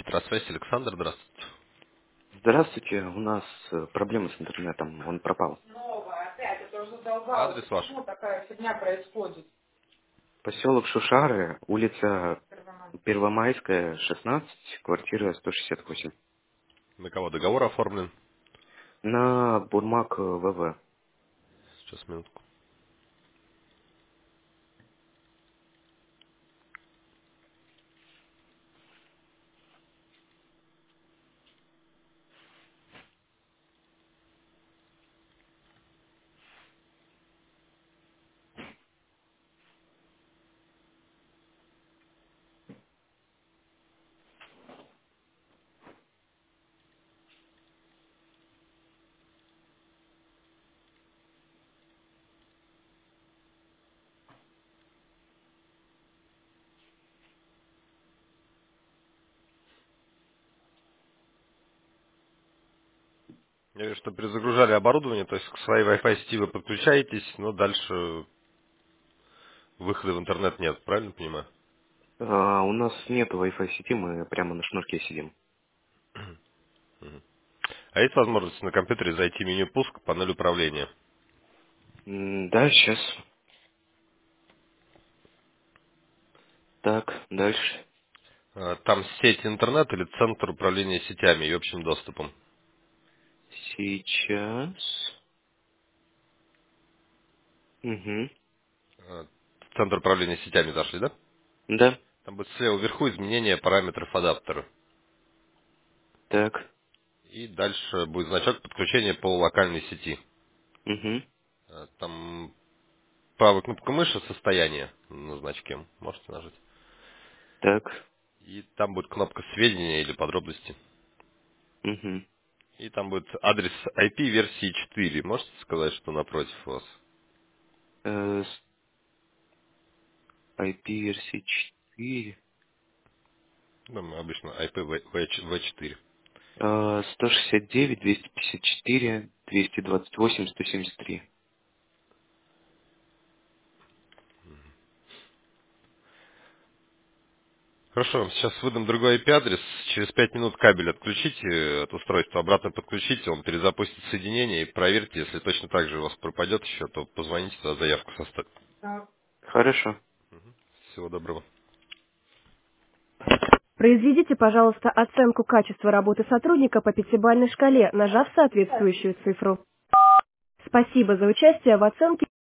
Трансвесть, Александр, здравствуйте. Здравствуйте, у нас проблемы с интернетом, он пропал. Снова, опять, это уже задолбало. Адрес ваш? Почему такая фигня происходит? Поселок Шушары, улица Первомайская. Первомайская, 16, квартира 168. На кого договор оформлен? На Бурмак ВВ. Сейчас, минутку. Я вижу, что перезагружали оборудование, то есть к своей Wi-Fi сети вы подключаетесь, но дальше выхода в интернет нет, правильно понимаю? У нас нет Wi-Fi сети, мы прямо на шнурке сидим. А есть возможность на компьютере зайти в меню пуск, панель управления? Да, сейчас. Так, дальше. Там сеть интернет или центр управления сетями и общим доступом? Сейчас. Угу. В центр управления сетями зашли, да? Да, Там будет слева вверху изменение параметров адаптера. так. И дальше будет значок подключения по локальной сети. Угу. Там правая кнопка мыши состояние на значке. Можете нажать. Так. И там будет кнопка сведения или подробности. Угу. И там будет адрес IP версии 4. Можете сказать, что напротив вас? IP-версия 4. Там обычно IPv4. 169, 254, 228, 173. Хорошо, сейчас выдам другой IP-адрес. Через 5 минут кабель отключите от устройства, обратно подключите, он перезапустит соединение и проверьте, если точно так же у вас пропадет еще, то позвоните, туда заявку составьте. Так. Хорошо. Всего доброго. Произведите, пожалуйста, оценку качества работы сотрудника по пятибалльной шкале, нажав соответствующую цифру. Спасибо за участие в оценке.